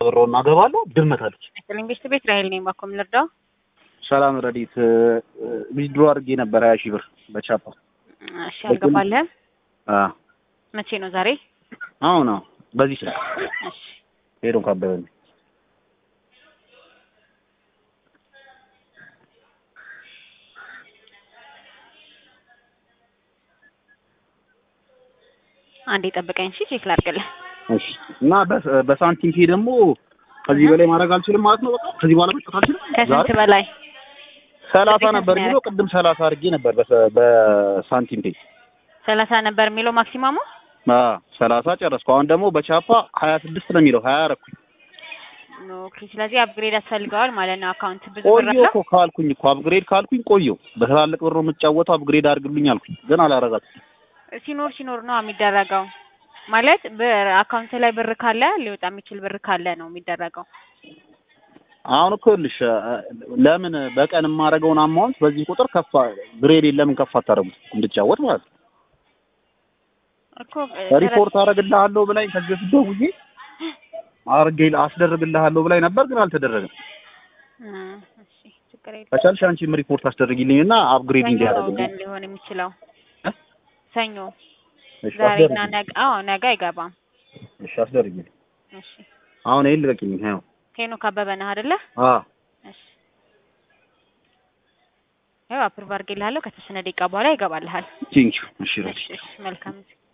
ብሮና ገባለሁ ድመታለች ለኢንቨስት ቤት ራይል ነኝ ባኮም ልርዳው ሰላም ረዲት ዊዝድሮ አድርጌ ነበር 20 ሺህ ብር በቻፓ እሺ አልገባለህ መቼ ነው ዛሬ አሁን ነው በዚህ ስልክ እሺ ሄዶ ካበበኝ አንዴ ጠብቀኝ እሺ ቼክ ላድርግልህ እሺ እና በሳንቲም ሄ ደግሞ ከዚህ በላይ ማድረግ አልችልም ማለት ነው በቃ ከዚህ በኋላ መስጠት አልችልም ከስንት በላይ 30 ነበር የሚለው ቅድም 30 አድርጌ ነበር በሳንቲም ፔ 30 ነበር የሚለው ማክሲማሙ 30 ጨረስኩ አሁን ደግሞ በቻፓ 26 ነው የሚለው 20 አረኩኝ ኦኬ ስለዚህ አፕግሬድ ያስፈልገዋል ማለት ነው አካውንት ብዙ ብር ቆየሁ እኮ ካልኩኝ እኮ አፕግሬድ ካልኩኝ ቆየሁ በትላልቅ ብር ነው የምጫወተው አፕግሬድ አድርግልኝ አልኩኝ ግን አላረጋችሁም ሲኖር ነው የሚደረገው ማለት በአካውንት ላይ ብር ካለ ሊወጣ የሚችል ብር ካለ ነው የሚደረገው አሁን እኮ ልሽ ለምን በቀን የማደርገውን አማውንት በዚህ ቁጥር ከፋ ግሬድ ለምን ከፋ አታረጉት እንድጫወት ማለት ነው እኮ ሪፖርት አደርግልሃለሁ ብላኝ ከዚህ በፊት ደውዬ አስደርግልሃለሁ ብላኝ ነበር ግን አልተደረገም እሺ ችግር የለም ከቻልሽ አንቺም ሪፖርት አስደርጊልኝና አፕግሬድ እንዲያደርግልኝ ሊሆን የሚችለው ሰኞ እሺ ዛሬና ነገ አይገባም እሺ አስደርጊልኝ እሺ አሁን ይሄን ልቀቂኝ ሄኖክ አበበ ነህ አይደለ እሺ ያው አፕሩቭ አድርጌልሃለሁ ከተወሰነ ደቂቃ በኋላ ይገባልሃል ቴንኪው እሺ መልካም